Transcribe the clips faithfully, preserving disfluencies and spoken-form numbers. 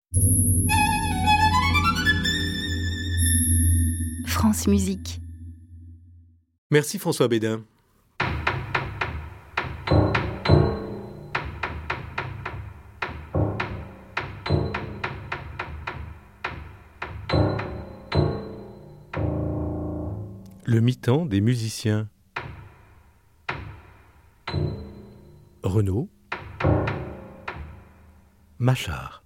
France Musique. Merci François Bédin. Le mi-temps des musiciens. Renaud. Machard.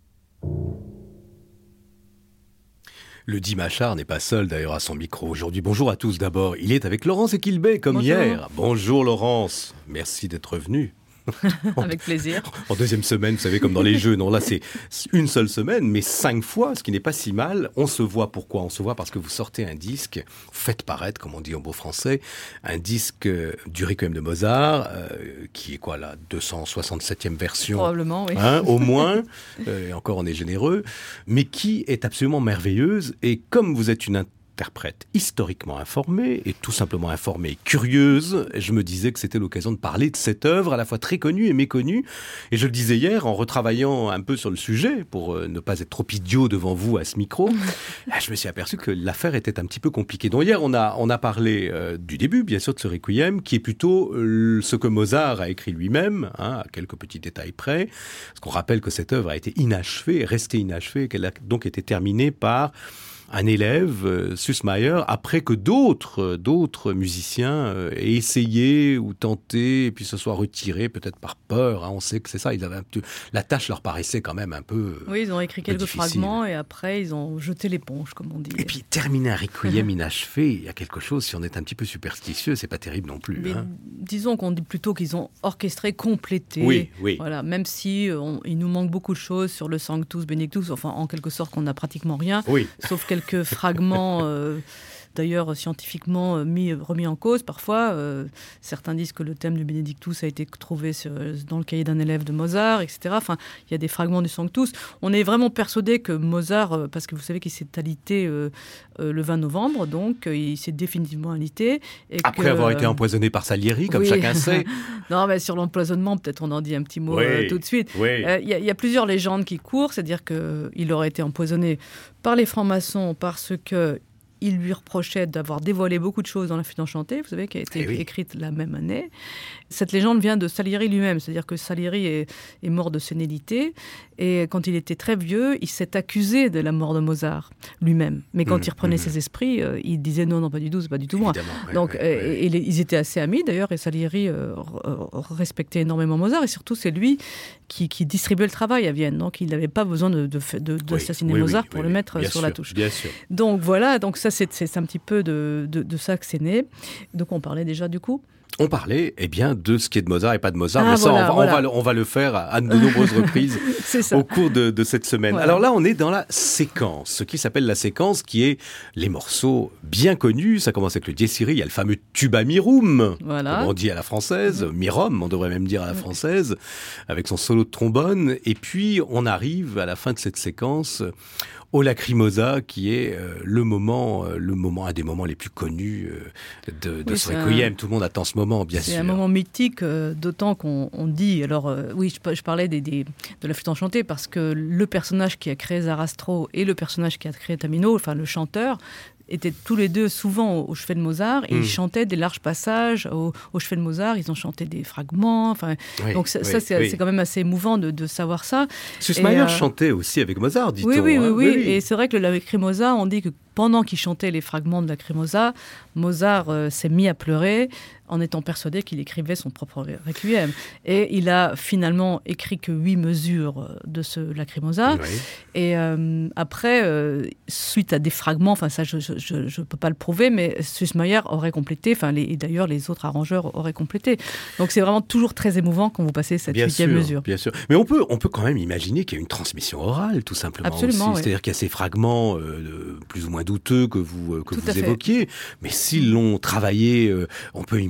Le dit Machard n'est pas seul d'ailleurs à son micro aujourd'hui. Bonjour à tous d'abord. Il est avec Laurence Equilbet comme Bonjour. hier. Bonjour Laurence. Merci d'être venue. Avec plaisir. En deuxième semaine, vous savez, comme dans les jeux. Non, là, c'est une seule semaine, mais cinq fois, ce qui n'est pas si mal. On se voit pourquoi ? On se voit parce que vous sortez un disque, vous faites paraître, comme on dit en beau français, un disque du Requiem de Mozart, euh, qui est quoi, la deux cent soixante-septième version ? Probablement, oui. Hein, au moins, euh, et encore on est généreux, mais qui est absolument merveilleuse. Et comme vous êtes une interprète historiquement informée et tout simplement informée et curieuse, je me disais que c'était l'occasion de parler de cette œuvre à la fois très connue et méconnue. Et je le disais hier en retravaillant un peu sur le sujet pour euh, ne pas être trop idiot devant vous à ce micro. Là, je me suis aperçu que l'affaire était un petit peu compliquée. Donc hier, on a, on a parlé euh, du début, bien sûr, de ce Requiem, qui est plutôt euh, ce que Mozart a écrit lui-même, hein, à quelques petits détails près. Parce qu'on rappelle que cette œuvre a été inachevée, restée inachevée, qu'elle a donc été terminée par un élève, euh, Süssmayr, après que d'autres, euh, d'autres musiciens euh, aient essayé ou tenté, et puis se soient retirés, peut-être par peur. Hein, on sait que c'est ça. Ils avaient un peu... La tâche leur paraissait quand même un peu euh, Oui, ils ont écrit quelques difficile. fragments et après, ils ont jeté l'éponge, comme on dit. Et puis, terminer un requiem inachevé, il y a quelque chose, si on est un petit peu superstitieux, c'est pas terrible non plus. Mais Hein. disons qu'on dit plutôt qu'ils ont orchestré, complété. Oui, oui. Voilà, même si on, il nous manque beaucoup de choses sur le Sanctus, Benedictus, enfin, en quelque sorte, qu'on n'a pratiquement rien, Oui. sauf quelques fragments... Euh, d'ailleurs scientifiquement euh, mis, remis en cause parfois. Euh, certains disent que le thème du Benedictus a été trouvé sur, dans le cahier d'un élève de Mozart, et cetera. Enfin, il y a des fragments du Sanctus. On est vraiment persuadé que Mozart, euh, parce que vous savez qu'il s'est alité euh, euh, le vingt novembre, donc euh, il s'est définitivement alité. Et Après que, avoir euh, été empoisonné par Salieri, comme oui. chacun sait. Non, mais sur l'empoisonnement, peut-être on en dit un petit mot Oui, euh, tout de suite. oui. Euh, Il y, y a plusieurs légendes qui courent, c'est-à-dire qu'il aurait été empoisonné par les francs-maçons parce que il lui reprochait d'avoir dévoilé beaucoup de choses dans La Flûte enchantée, vous savez, qui a été Eh oui. écrite la même année. Cette légende vient de Salieri lui-même, c'est-à-dire que Salieri est, est mort de sénilité, et quand il était très vieux, il s'est accusé de la mort de Mozart lui-même. Mais quand Mmh, il reprenait mmh. ses esprits, euh, il disait non, non, pas du tout, c'est pas du tout moi. Évidemment, ouais, Donc, ouais, euh, ouais. et les- ils étaient assez amis d'ailleurs, et Salieri euh, r- r- respectait énormément Mozart, et surtout c'est lui qui, qui distribuait le travail à Vienne. Donc il n'avait pas besoin de, de, de, d'assassiner Oui, oui, Mozart oui, pour oui, le mettre bien sur sûr, la touche. Bien sûr. Donc voilà, donc ça c'est, c'est un petit peu de, de, de ça que c'est né. Donc on parlait déjà du coup. On parlait eh bien, de ce qui est de Mozart et pas de Mozart, Ah, mais ça, voilà, on, va, voilà. on, va, le- on va le faire à, à de nombreuses reprises C'est ça. au cours de, de cette semaine. Voilà. Alors là, on est dans la séquence, ce qui s'appelle la séquence, qui est les morceaux bien connus. Ça commence avec le Dies Irae, il y a le fameux Tuba Mirum, Voilà. comme on dit à la française, Mirum, on devrait même dire à la française, avec son solo de trombone. Et puis, on arrive à la fin de cette séquence au Lacrimosa, qui est euh, le moment, euh, le moment, un des moments les plus connus euh, de, de Oui, ce c'est requiem. un- Tout le monde attend ce moment, bien C'est sûr. un moment mythique, euh, d'autant qu'on on dit. Alors, euh, oui, je, pa- je parlais des, des- de La Flûte enchantée parce que le personnage qui a créé Zarastro et le personnage qui a créé Tamino, enfin le chanteur, étaient tous les deux souvent au, au chevet de Mozart et Mm. ils chantaient des larges passages au, au chevet de Mozart. Ils ont chanté des fragments. Enfin, Oui, donc ça, oui, ça, c'est, oui. c'est quand même assez émouvant de, de savoir ça. Süssmayr Et, euh, chantait aussi avec Mozart, dit-on. Oui, oui, oui, hein. oui. Et c'est vrai que le Lacrimosa, on dit que pendant qu'il chantait les fragments de Lacrimosa, Mozart euh, s'est mis à pleurer en étant persuadé qu'il écrivait son propre requiem. Et il a finalement écrit que huit mesures de ce Lacrimosa. Oui. Et euh, après, euh, suite à des fragments, enfin ça je ne peux pas le prouver, mais Süssmayr aurait complété, enfin les, et d'ailleurs les autres arrangeurs auraient complété. Donc c'est vraiment toujours très émouvant quand vous passez cette Bien huitième sûr, mesure. bien sûr. Mais on peut, on peut quand même imaginer qu'il y a une transmission orale, tout simplement. Absolument, aussi. oui. C'est-à-dire qu'il y a ces fragments euh, plus ou moins douteux que vous, euh, que Tout vous à fait. évoquiez. Mais s'ils l'ont travaillé, euh, on peut imaginer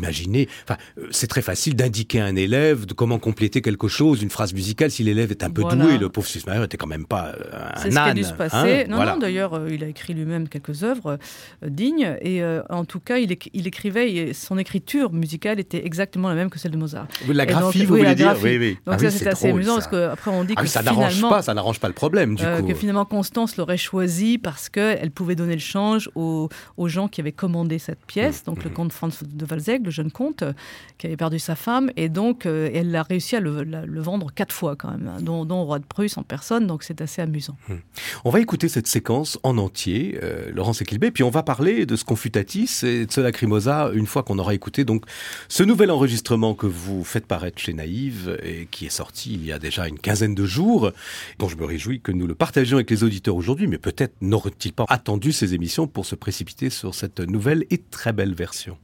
imaginer, enfin, c'est très facile d'indiquer à un élève de comment compléter quelque chose, une phrase musicale, si l'élève est un peu voilà. doué. Le pauvre Susmayer n'était quand même pas un c'est âne. C'est ce qui a dû se passer. Hein non, voilà. non, d'ailleurs, euh, il a écrit lui-même quelques œuvres euh, dignes, et euh, en tout cas, il, é- il écrivait, et son écriture musicale était exactement la même que celle de Mozart. La graphie, donc, vous oui, voulez dire graphie. Oui, oui. Donc ah, ça, oui, c'est, c'est assez drôle, amusant, ça. parce qu'après, on dit ah, que ça finalement... n'arrange pas, ça n'arrange pas le problème, du euh, coup. Que finalement, Constance l'aurait choisi parce qu'elle pouvait donner le change aux, aux gens qui avaient commandé cette pièce, mmh. donc mmh. le comte Franz de Walsegg, le jeune comte, euh, qui avait perdu sa femme, et donc euh, elle a réussi à le, la, le vendre quatre fois, quand même, hein, dont, dont au roi de Prusse en personne, donc c'est assez amusant. Mmh. On va écouter cette séquence en entier, euh, Laurence Equilbé, puis on va parler de ce Confutatis et de ce Lacrimosa une fois qu'on aura écouté donc ce nouvel enregistrement que vous faites paraître chez Naïve et qui est sorti il y a déjà une quinzaine de jours, dont je me réjouis que nous le partagions avec les auditeurs aujourd'hui, mais peut-être n'aurait-il pas attendu ces émissions pour se précipiter sur cette nouvelle et très belle version.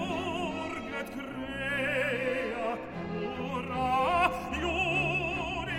Iure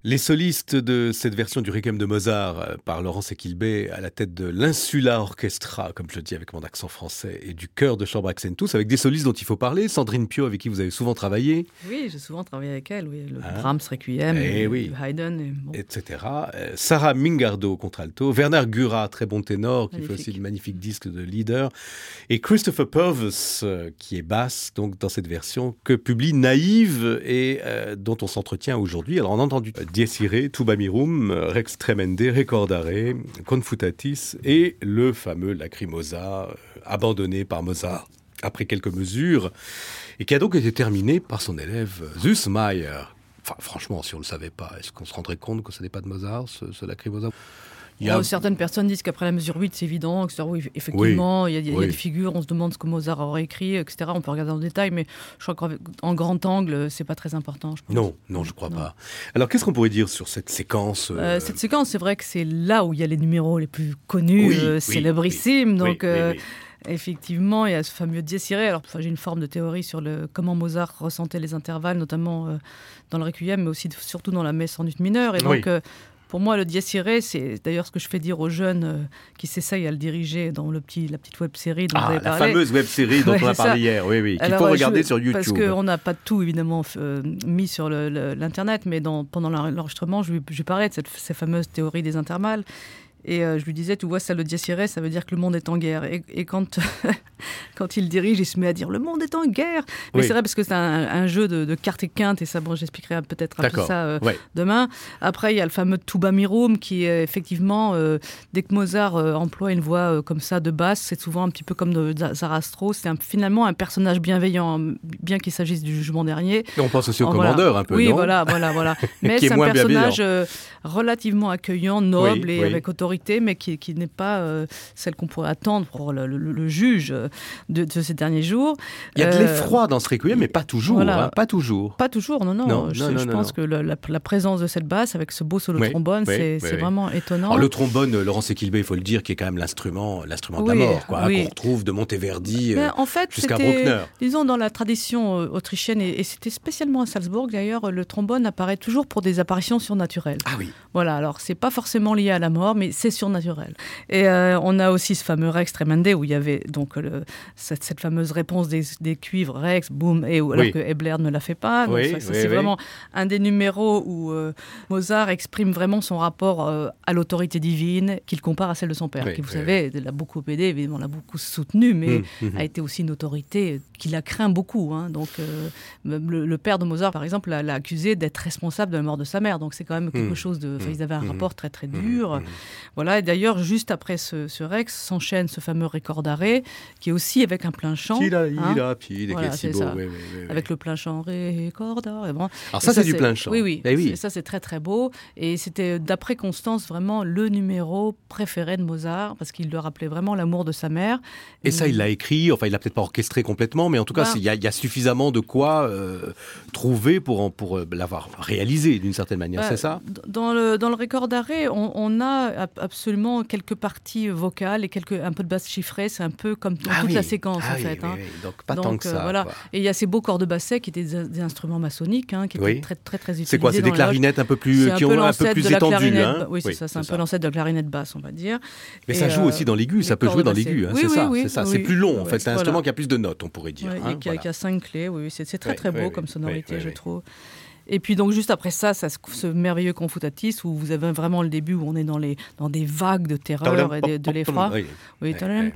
Les solistes de cette version du Requiem de Mozart par Laurence Equilbé à la tête de l'Insula Orchestra, comme je le dis avec mon accent français, et du chœur de chambre Accentus, avec des solistes dont il faut parler. Sandrine Piau, avec qui vous avez souvent travaillé. Oui, j'ai souvent travaillé avec elle, oui. Le Hein? Brahms Requiem, Eh le oui. Haydn. Et, bon. et cetera. Euh, Sarah Mingardo, contralto. Werner Gura, très bon ténor, qui Magnifique. fait aussi le magnifique disque de leader. Et Christopher Purvis, euh, qui est basse, donc dans cette version que publie Naïve et euh, dont on s'entretient aujourd'hui. Alors on a entendu euh, Dies Irae, Tuba Mirum, Rex Tremende, Recordare, Confutatis et le fameux Lacrimosa, euh, abandonné par Mozart après quelques mesures, et qui a donc été terminé par son élève Zus Mayer. Enfin, franchement, si on ne le savait pas, est-ce qu'on se rendrait compte que ce n'est pas de Mozart, ce, ce Lacrimosa? Il y a... Oh, certaines personnes disent qu'après la mesure huit, c'est évident, que oui, effectivement, oui, il y a, il y a oui. des figures, on se demande ce que Mozart aurait écrit, et cetera. On peut regarder en détail, mais je crois qu'en grand angle, c'est pas très important, je pense. Non, non, je crois non. pas. Alors, qu'est-ce qu'on pourrait dire sur cette séquence euh... Euh, Cette séquence, c'est vrai que c'est là où il y a les numéros les plus connus, oui, euh, oui, célébrissimes, oui, donc... oui, euh, oui, oui. Effectivement, il y a ce fameux Dies Irae. Alors, enfin, j'ai une forme de théorie sur le, comment Mozart ressentait les intervalles, notamment euh, dans le Requiem, mais aussi surtout dans la messe en ut mineure. Et donc, Oui. euh, pour moi, le Dies Irae, c'est d'ailleurs ce que je fais dire aux jeunes euh, qui s'essayent à le diriger dans le petit, la petite web-série dont Ah, vous avez la parlé. fameuse web-série dont Ouais, on a c'est parlé ça. hier, oui, oui, qu'il Alors, faut euh, regarder je- sur YouTube. Parce qu'on n'a pas tout, évidemment, f- euh, mis sur le- le- l'Internet, mais dans, pendant l'enregistrement, je lui, je lui parlais de cette, ces fameuses théories des intervalles. Et euh, je lui disais, tu vois, ça, le Dies Irae, ça veut dire que le monde est en guerre. Et, et quand, quand il dirige, il se met à dire, le monde est en guerre. Mais Oui. c'est vrai, parce que c'est un, un jeu de, de cartes et quintes, et ça, bon, j'expliquerai peut-être un peu D'accord, ça euh, ouais. demain. Après, il y a le fameux Tuba Mirum, qui est effectivement, euh, dès que Mozart euh, emploie une voix euh, comme ça, de basse, c'est souvent un petit peu comme de Zarastro. C'est un, finalement un personnage bienveillant, bien qu'il s'agisse du jugement dernier. Et on pense aussi au Oh, commandeur, voilà. un peu, Oui, non? voilà, voilà, voilà. Mais Qui est c'est un moins personnage bienveillant. euh, relativement accueillant, noble Oui, et oui. avec autorité, mais qui, qui n'est pas euh, celle qu'on pourrait attendre pour le, le- le juge de, de ces derniers jours. Il y a de Euh, l'effroi dans ce Requiem, mais pas toujours, voilà. hein, pas toujours. Pas toujours, non, non. Non, je non, non, je non, pense non. que le- la, la présence de cette basse avec ce beau solo Oui, trombone, oui, c'est oui, c'est oui. vraiment étonnant. Alors, le trombone, euh, Laurence Equilbé, il faut le dire, qui est quand même l'instrument, l'instrument de la Oui, mort, quoi, hein, oui. qu'on retrouve de Monteverdi Mais euh, en fait, jusqu'à c'était, Bruckner. disons, dans la tradition euh, autrichienne, et, et c'était spécialement à Salzbourg d'ailleurs, le trombone apparaît toujours pour des apparitions surnaturelles. Ah oui. Voilà, alors c'est pas forcément lié à la mort, mais c'est surnaturel. Et euh, on a aussi ce fameux Rex Tremende où il y avait donc le, cette, cette fameuse réponse des, des cuivres Rex, boum, et où, alors Oui. que Ebler ne la fait pas. Donc Oui, ça, ça, oui, c'est oui. vraiment un des numéros où euh, Mozart exprime vraiment son rapport euh, à l'autorité divine qu'il compare à celle de son père, Oui, qui, vous oui, savez, l'a beaucoup aidé, évidemment, l'a beaucoup soutenu, mais Mmh, mmh. a été aussi une autorité qu'il a craint beaucoup. Hein. Donc, euh, le, le père de Mozart, par exemple, l'a, l'a accusé d'être responsable de la mort de sa mère. Donc, c'est quand même quelque Mmh. chose de... Enfin, ils avaient un Mmh. rapport très, très dur. Mmh. Voilà. Et d'ailleurs, juste après ce, ce Rex, s'enchaîne ce fameux Recordare, qui est aussi avec un plein chant. Tira, hein, ira, pide, Voilà, che si c'est beau, ça. oui, oui, oui, oui. avec le plein chant Recordare. Bon. Alors Et ça, c'est du plein chant. Oui, oui. Eh oui. C'est- Ça, c'est très, très beau. Et c'était, d'après Constance, vraiment le numéro préféré de Mozart, parce qu'il lui rappelait vraiment l'amour de sa mère. Et ça, il l'a écrit, enfin, il l'a peut-être pas orchestré complètement, mais en tout cas, Voilà. c'est- il y, a- il y a suffisamment de quoi euh, trouver pour, en- pour euh, l'avoir réalisé d'une certaine manière, Bah, c'est ça? Dans le, dans le record d'arrêt, on, on a ab- absolument quelques parties vocales et quelques, un peu de basse chiffrée. C'est un peu comme dans toute oui. la séquence, Ah en oui, fait. oui, hein. oui. Donc, pas Donc, tant que euh, ça. voilà. quoi. Et il y a ces beaux corps de basset qui étaient des, des instruments maçonniques, hein, qui étaient Oui. très, très, très utilisés. C'est quoi? C'est dans des les loges. clarinettes un peu plus, C'est un qui peu ont un peu l'ancêtre plus de la étendues, clarinette. hein? Oui, c'est ça. C'est un peu l'ancêtre de la clarinette basse, on va dire. Mais Et, ça joue euh, aussi dans l'aigu, ça les peut cordes jouer dans bassées. l'aigu, hein, Oui, c'est oui, ça, oui, c'est ça. oui. C'est plus long, en Ouais, fait. C'est un voilà. instrument qui a plus de notes, on pourrait dire. Ouais, hein, et qui a, voilà. qui a cinq clés, oui, oui, c'est, c'est très Oui, très beau oui, comme oui, sonorité, oui, oui, je oui. trouve. Et puis donc juste après ça, ça ce, ce merveilleux Confutatis où vous avez vraiment le début où on est dans, les, dans des vagues de terreur et de, de l'effroi. Oui. Oui, Ouais, ouais.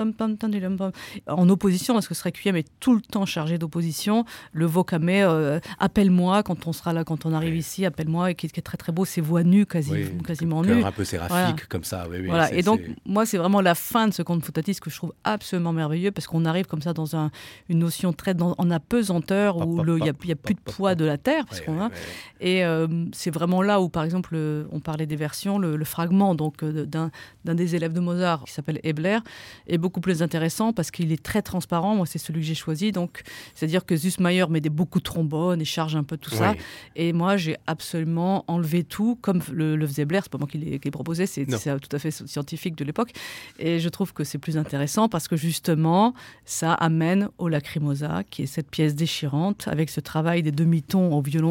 en opposition, parce que ce requiem est tout le temps chargé d'opposition. Le vocame, euh, appelle-moi quand on sera là, quand on arrive Oui. ici, appelle-moi, et qui, qui est très très beau, ses voix nues, quasi, Oui, quasiment cœur nues. un peu séraphique, Voilà. comme ça. Oui, oui, Voilà. c'est- Et donc, c'est- moi, c'est vraiment la fin de ce Confutatis que je trouve absolument merveilleux, parce qu'on arrive comme ça dans un, une notion très dans- en apesanteur, où il n'y a, y a plus de poids de la terre, parce Ouais, qu'on ouais, a. ouais. Et euh, c'est vraiment là où, par exemple, euh, on parlait des versions, le, le fragment donc, euh, d'un, d'un des élèves de Mozart, qui s'appelle Ebler, est beaucoup plus intéressant parce qu'il est très transparent. Moi, c'est celui que j'ai choisi. Donc, c'est-à-dire que Süssmayer met des, beaucoup de trombones et charge un peu tout ça. Oui. Et moi, j'ai absolument enlevé tout, comme le, le faisait Ebler. C'est pas moi qui l'ai, qui l'ai proposé, c'est, Non. c'est tout à fait scientifique de l'époque. Et je trouve que c'est plus intéressant parce que justement, ça amène au Lacrimosa, qui est cette pièce déchirante, avec ce travail des demi-tons au violon, Mmh.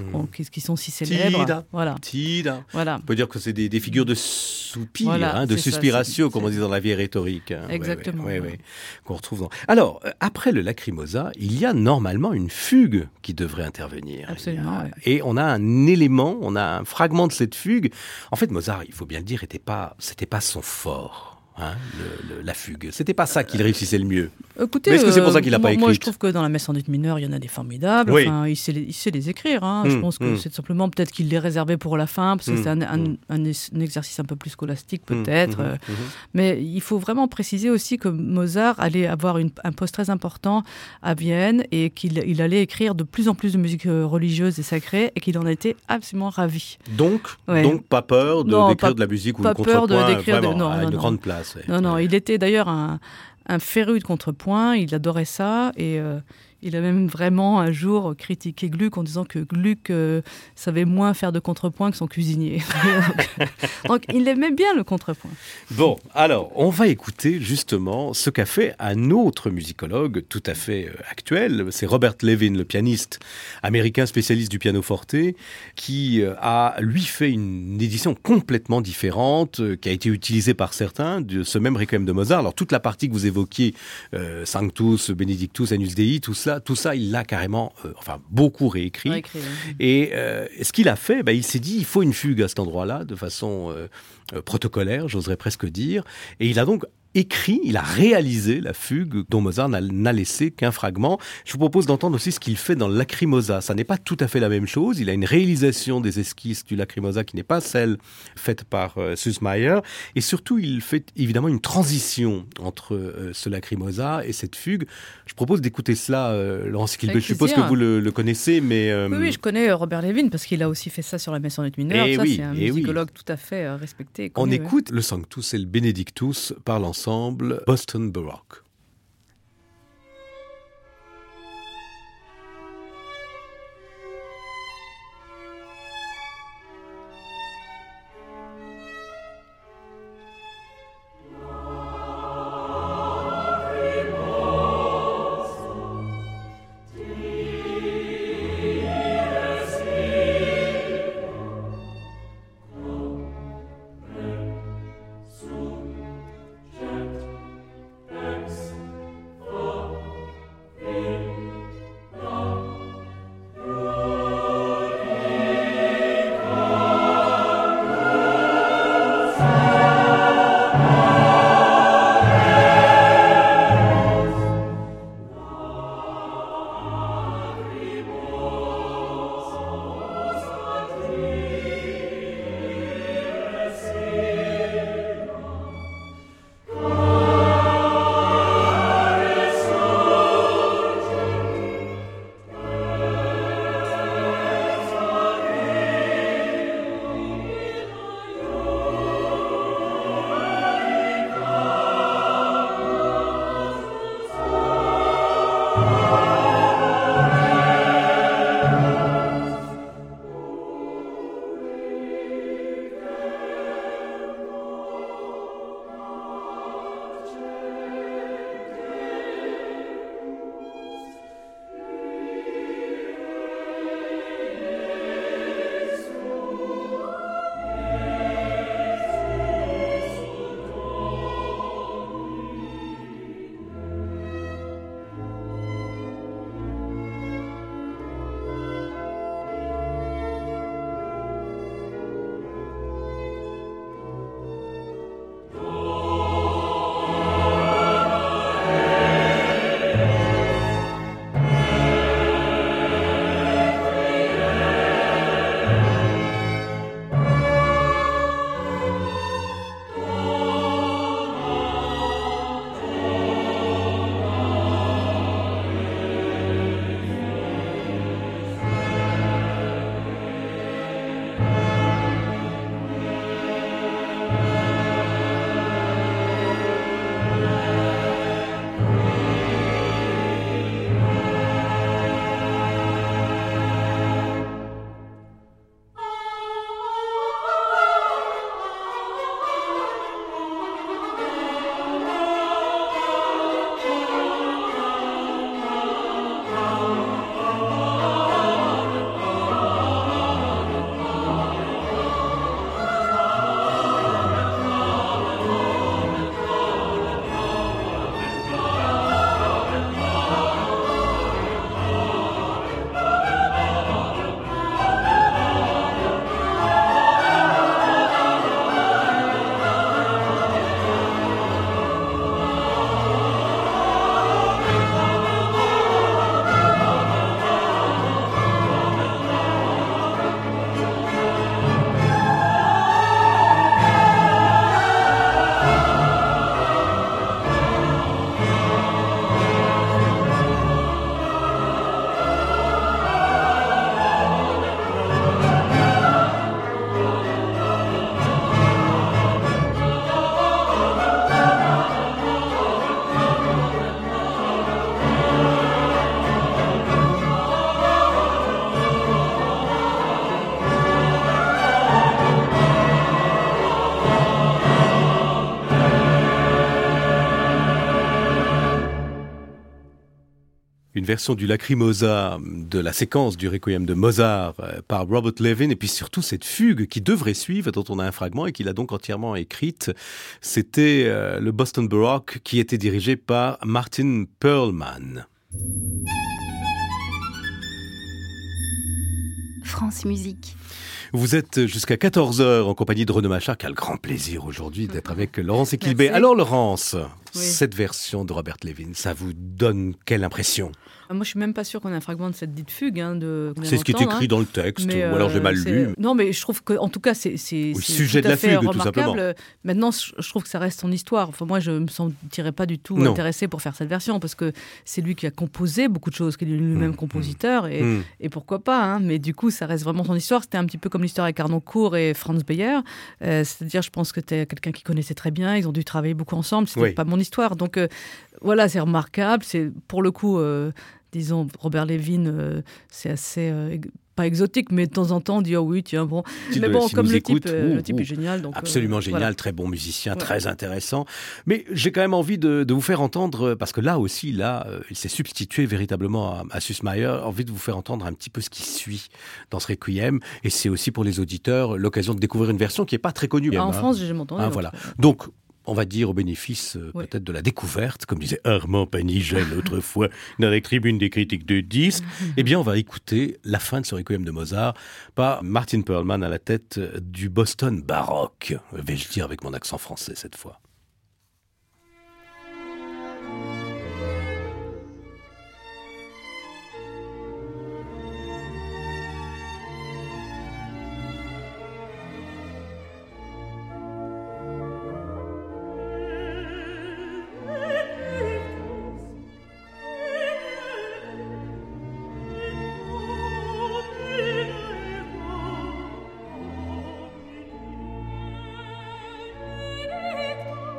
bon, qui, qui sont si célèbres. Tida. Voilà. Tida. Voilà. On peut dire que c'est des, des figures de soupir, Voilà, hein, de c'est ça, suspiration, c'est- comme on c'est- dit dans la vieille rhétorique. hein. Exactement, Ouais, ouais, ouais, ouais. ouais, qu'on retrouve dans... Alors, euh, après le Lacrimosa, il y a normalement une fugue qui devrait intervenir. Absolument, Il y a- ouais. Et on a un élément, on a un fragment de cette fugue. En fait, Mozart, il faut bien le dire, était pas, c'était pas son fort. Hein, le, le, la fugue. C'était pas ça qu'il réussissait le mieux. Écoutez, Mais est-ce que c'est pour ça euh, qu'il l'a moi, pas moi, je écrite trouve que dans la messe en ut mineure, il y en a des formidables. Oui. Enfin, il sait les, il sait les écrire. Hein. Mmh, je pense que mmh. c'est simplement peut-être qu'il les réservait pour la fin, parce que Mmh, c'est un, un, mmh. un, un exercice un peu plus scolastique Mmh, peut-être. mmh, euh, mmh. Mais il faut vraiment préciser aussi que Mozart allait avoir une, un poste très important à Vienne et qu'il il allait écrire de plus en plus de musique euh, religieuse et sacrée et qu'il en était absolument ravi. Donc, Ouais. donc pas peur de, Non, d'écrire pas- de la musique ou pas le peur de- contrepoint, d'écrire de- vraiment, non, à non, une non. grande place. ouais. Non, non, Ouais. il était d'ailleurs un, un féru de contrepoint, il adorait ça et euh, il a même vraiment un jour critiqué Gluck en disant que Gluck euh, savait moins faire de contrepoint que son cuisinier. donc, donc, il aimait bien le contrepoint. Bon, alors, on va écouter justement ce qu'a fait un autre musicologue tout à fait euh, actuel. C'est Robert Levin, le pianiste américain spécialiste du pianoforte, qui euh, a, lui, fait une édition complètement différente, euh, qui a été utilisée par certains, de ce même Requiem de Mozart. Alors, toute la partie que vous évoquiez, euh, Sanctus, Benedictus, Agnus Dei, tout ça, tout ça, il l'a carrément, euh, enfin, beaucoup réécrit. Réécrit, oui. Et euh, ce qu'il a fait, bah, il s'est dit, il faut une fugue à cet endroit-là, de façon euh, euh, protocolaire, j'oserais presque dire. Et il a donc écrit, il a réalisé la fugue dont Mozart n'a, n'a laissé qu'un fragment. Je vous propose d'entendre aussi ce qu'il fait dans le Lacrimosa. Ça n'est pas tout à fait la même chose. Il a une réalisation des esquisses du Lacrimosa qui n'est pas celle faite par euh, Süssmayr. Et surtout, il fait évidemment une transition entre euh, ce Lacrimosa et cette fugue. Je propose d'écouter cela, euh, Laurence Kilbe. Avec Je suppose que plaisir. vous le, le connaissez, mais... euh, Oui, oui, je connais euh, Robert Levin parce qu'il a aussi fait ça sur la messe en ut mineure. Eh Ça, oui, c'est un eh oui. musicologue tout à fait euh, respecté. et On connu, ouais. écoute le Sanctus et le Benedictus par l'ensemble Boston Baroque. Ex une version du Lacrimosa de la séquence du Requiem de Mozart euh, par Robert Levin, et puis surtout cette fugue qui devrait suivre, dont on a un fragment et qu'il a donc entièrement écrite. C'était euh, le Boston Baroque qui était dirigé par Martin Perlman. France Musique. Vous êtes jusqu'à quatorze heures en compagnie de Renaud Machard, qui a le grand plaisir aujourd'hui d'être avec Laurence Equilbé. Merci. Alors Laurence, Oui. cette version de Robert Levin, ça vous donne quelle impression ? Moi, je suis même pas sûre qu'on ait un fragment de cette dite fugue. Hein, de, C'est ce qui est écrit hein. dans le texte, Mais, ou alors j'ai mal c'est... lu. Non, mais je trouve que, en tout cas, c'est, c'est, Le c'est sujet tout de à la fait fugue, tout remarquable. simplement. Maintenant, je trouve que ça reste son histoire. Enfin, moi, je me sentirais pas du tout Non. intéressée pour faire cette version, parce que c'est lui qui a composé beaucoup de choses, qui est lui-même Mmh, compositeur, et, Mmh. et pourquoi pas. Hein, mais du coup, ça reste vraiment son histoire. C'était un petit peu comme l'histoire avec Harnoncourt et Franz Beyer. Euh, c'est-à-dire, je pense que c'était quelqu'un qui connaissait très bien. Ils ont dû travailler beaucoup ensemble. C'était Oui. pas mon histoire. Donc, euh, voilà, c'est remarquable. C'est pour le coup. Euh, Disons, Robert Levin, euh, c'est assez, euh, pas exotique, mais de temps en temps, on dit, oh oui, tiens, bon. S'il mais le- bon, s'il comme nous le écoute, type, euh, ouh, le type ouh. est génial. Donc, Absolument euh, génial, voilà. très bon musicien, Ouais. très intéressant. Mais j'ai quand même envie de, de vous faire entendre, parce que là aussi, là, euh, il s'est substitué véritablement à, à Sussmayer, envie de vous faire entendre un petit peu ce qui suit dans ce Requiem. Et c'est aussi pour les auditeurs l'occasion de découvrir une version qui n'est pas très connue. Ah, en hein. France, j'ai jamais entendu. Ah, donc, voilà. euh, Donc, on va dire au bénéfice euh, Ouais. peut-être de la découverte, comme disait Armand Panigel autrefois dans les tribunes des critiques de disques, eh bien on va écouter la fin de ce Requiem de Mozart par Martin Perlman à la tête du Boston baroque. Vais-je dire avec mon accent français cette fois. Thank you.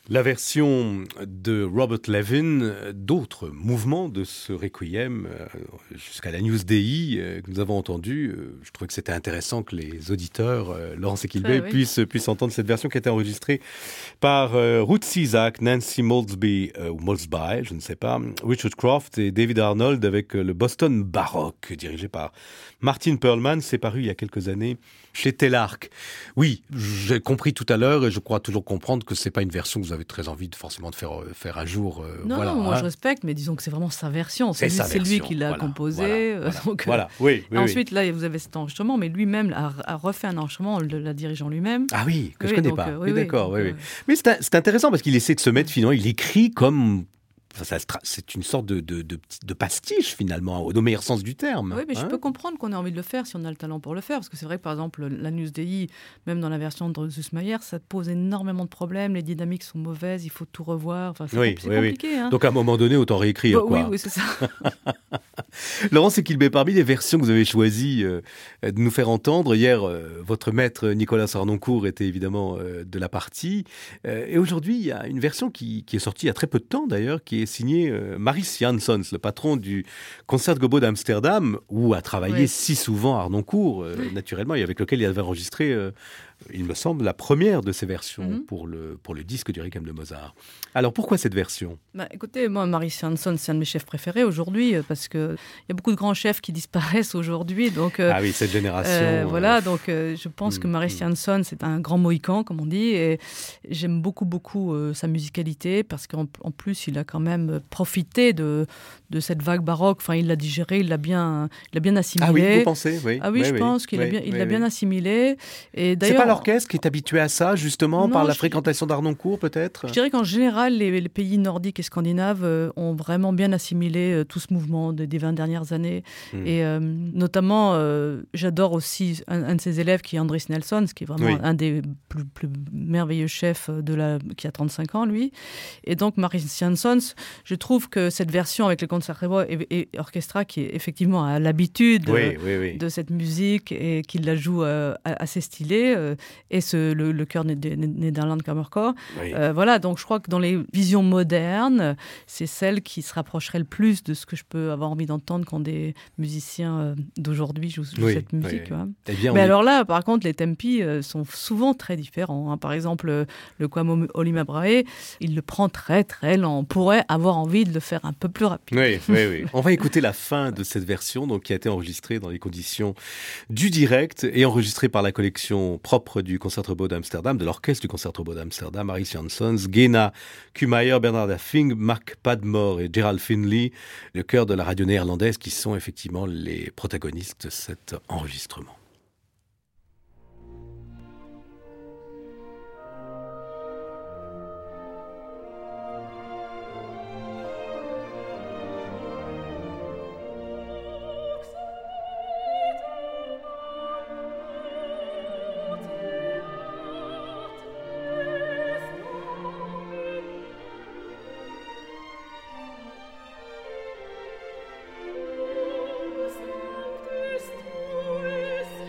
La version de Robert Levin, d'autres mouvements de ce requiem jusqu'à la News Dei que nous avons entendu. Je trouvais que c'était intéressant que les auditeurs, Laurence Equilbé, ah, oui. puissent, puissent entendre cette version qui a été enregistrée par Ruth Sizak, Nancy Molesby, euh, ou Molesby, je ne sais pas, Richard Croft et David Arnold avec le Boston Baroque, dirigé par Martin Perlman. C'est paru il y a quelques années chez Telarc. Oui, j'ai compris tout à l'heure et je crois toujours comprendre que c'est pas une version que vous avez très envie de forcément de faire faire un jour. Euh, non, voilà, non, moi hein. je respecte, mais disons que c'est vraiment sa version. C'est, c'est, lui, sa c'est version, lui qui l'a voilà, composé. Voilà, euh, voilà, donc, voilà. Oui, oui, ensuite, oui. là, vous avez cet enregistrement, mais lui-même a, a refait un enregistrement, le, la dirigeant lui-même. Ah oui, que oui, je connais donc, pas. Euh, oui, oui, d'accord. donc, oui, euh... oui. Mais c'est, c'est intéressant parce qu'il essaie de se mettre finalement. Il écrit comme. Ça, c'est une sorte de, de, de, de pastiche finalement, au meilleur sens du terme. Oui, mais hein je peux comprendre qu'on ait envie de le faire si on a le talent pour le faire, parce que c'est vrai que par exemple la News Dei, même dans la version de Zussmayer, ça pose énormément de problèmes, les dynamiques sont mauvaises, il faut tout revoir, enfin, c'est, oui, c'est oui, compliqué. Oui. Hein. Donc à un moment donné, autant réécrire. Bah, quoi. Oui, oui, c'est ça. Laurence Equilbé, parmi les versions que vous avez choisi euh, de nous faire entendre, hier, euh, votre maître Nicolas Arnoncourt était évidemment euh, de la partie. Euh, et aujourd'hui, il y a une version qui, qui est sortie il y a très peu de temps d'ailleurs, qui est signée euh, Maris Jansons, le patron du Concertgebouw d'Amsterdam, où a travaillé oui. si souvent Arnoncourt, euh, oui. naturellement, et avec lequel il avait enregistré, euh, il me semble, la première de ces versions mm-hmm. pour, le, pour le disque du Requiem de Mozart. Alors pourquoi cette version ? Bah, écoutez, moi, Maris Jansons, c'est un de mes chefs préférés aujourd'hui, parce qu'il y a beaucoup de grands chefs qui disparaissent aujourd'hui. Donc, euh, ah oui, cette génération. Euh, euh... Voilà, donc euh, je pense mmh, que Maris Jansons, c'est un grand mohican, comme on dit, et j'aime beaucoup, beaucoup euh, sa musicalité, parce qu'en en plus, il a quand même profité de, de cette vague baroque. Enfin, il l'a digéré, il l'a bien, il l'a bien assimilé. Ah oui, vous pensez oui. Ah oui, oui je oui, pense qu'il oui, a bien, il oui, l'a oui. bien assimilé. Et d'ailleurs, c'est pas l'orchestre qui est habitué à ça, justement, non, par la je... fréquentation d'Arnoncourt, peut-être ? Je dirais qu'en général, les, les pays nordiques et scandinaves euh, ont vraiment bien assimilé euh, tout ce mouvement de, des vingt dernières années. Mmh. Et euh, notamment, euh, j'adore aussi un, un de ses élèves qui est Andris Nelsons, qui est vraiment oui. un des plus, plus merveilleux chefs de la, qui a trente-cinq ans, lui. Et donc, Maris Jansons, je trouve que cette version avec le Concertgebouw et, et Orchestra, qui est effectivement à l'habitude oui, euh, oui, oui. de cette musique et qui la joue euh, assez stylée, euh, et ce, le, le chœur Nederland Kammerchor. Oui. Euh, voilà, donc je crois que dans les visions modernes, c'est celle qui se rapprocherait le plus de ce que je peux avoir envie d'entendre quand des musiciens euh, d'aujourd'hui jouent, jouent oui, cette musique. Oui, oui. Eh bien, Mais est... alors là, par contre, les tempi euh, sont souvent très différents. Hein. Par exemple, euh, le Quamo Olima Brahe, il le prend très très lent. On pourrait avoir envie de le faire un peu plus rapide. Oui, oui, oui. On va écouter la fin de cette version, donc qui a été enregistrée dans les conditions du direct et enregistrée par la collection propre du Concertgebouw d'Amsterdam, de l'orchestre du Concertgebouw d'Amsterdam, Maris Jansons, Gena Kumayer, Bernard Daffing, Mark Padmore et Gerald Finley, le chœur de la radio néerlandaise, qui sont effectivement les protagonistes de cet enregistrement. Sanctus tuus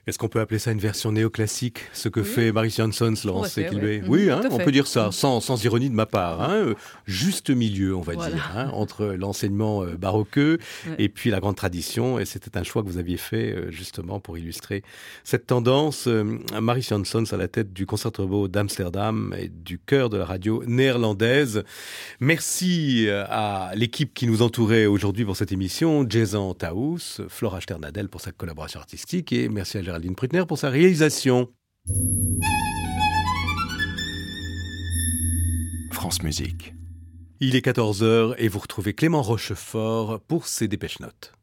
Est-ce qu'on peut appeler ça une version néoclassique, ce que oui. fait Maurice Janssons, Laurence Sequilbé? Oui, oui, mmh, hein, on peut dire ça, sans, sans ironie de ma part. Hein, juste milieu, on va voilà. dire, hein, entre l'enseignement euh, baroqueux ouais. et puis la grande tradition. Et c'était un choix que vous aviez fait euh, justement pour illustrer cette tendance. Euh, Maurice Janssons à la tête du Concertgebouw d'Amsterdam et du chœur de la radio néerlandaise. Merci à l'équipe qui nous entourait aujourd'hui pour cette émission, Jason Taous, Flora Sternadel pour sa collaboration artistique et merci à Géraldine Prutner pour sa réalisation. France Musique. Il est quatorze heures et vous retrouvez Clément Rochefort pour ses dépêches notes.